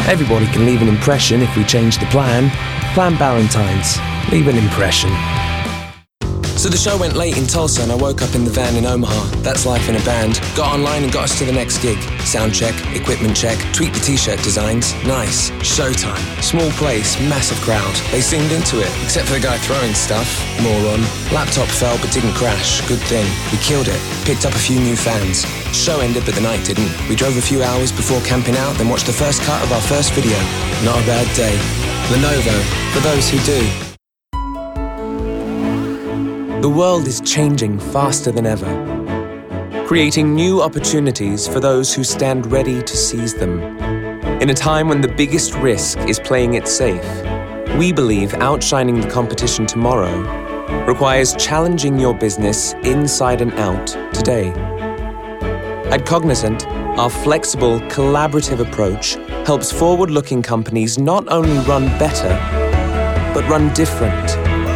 Everybody can leave an impression if we change the plan. Plan Ballantynes. Leave an impression. So the show went late in Tulsa and I woke up in the van in Omaha. That's life in a band. Got online and got us to the next gig. Sound check, equipment check, tweaked the t-shirt designs. Nice. Showtime. Small place, massive crowd. They seemed into it, except for the guy throwing stuff. Moron. Laptop fell but didn't crash. Good thing. We killed it. Picked up a few new fans. Show ended but the night didn't. We drove a few hours before camping out, then watched the first cut of our first video. Not a bad day. Lenovo, for those who do. The world is changing faster than ever, creating new opportunities for those who stand ready to seize them. In a time when the biggest risk is playing it safe, we believe outshining the competition tomorrow requires challenging your business inside and out today. At Cognizant, our flexible, collaborative approach helps forward-looking companies not only run better, but run different.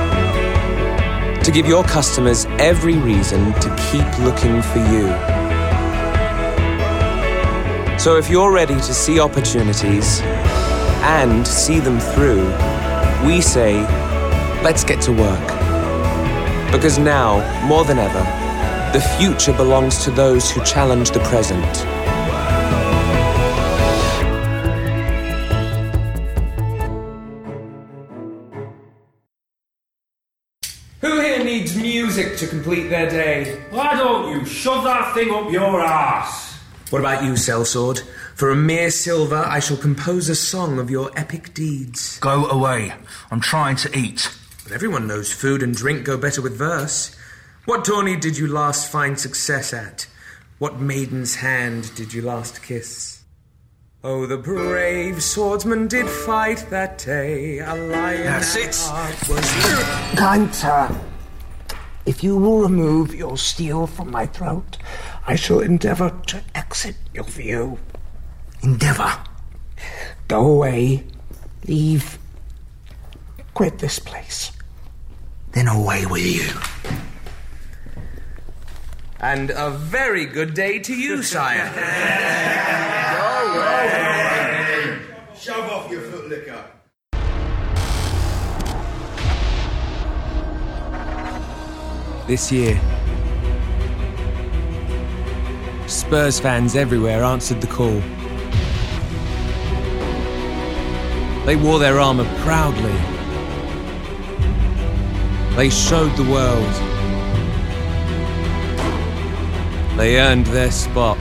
To give your customers every reason to keep looking for you. So if you're ready to see opportunities and see them through, we say, let's get to work. Because now, more than ever, the future belongs to those who challenge the present. Who here needs music to complete their day? Why don't you shove that thing up your arse? What about you, Sellsword? For a mere silver, I shall compose a song of your epic deeds. Go away. I'm trying to eat. But everyone knows food and drink go better with verse. What tourney did you last find success at? What maiden's hand did you last kiss? Oh, the brave swordsman did fight that day. A lion That's at it. heart was... Kind sir, if you will remove your steel from my throat, I shall endeavour to exit your view. Endeavour. Go away. Leave. Quit this place. Then away with you. And a very good day to you, sire. Shove off your footlicker. This year, Spurs fans everywhere answered the call. They wore their armour proudly. They showed the world. They earned their spot.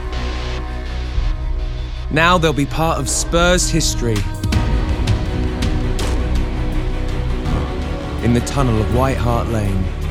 Now they'll be part of Spurs history. In the tunnel of White Hart Lane.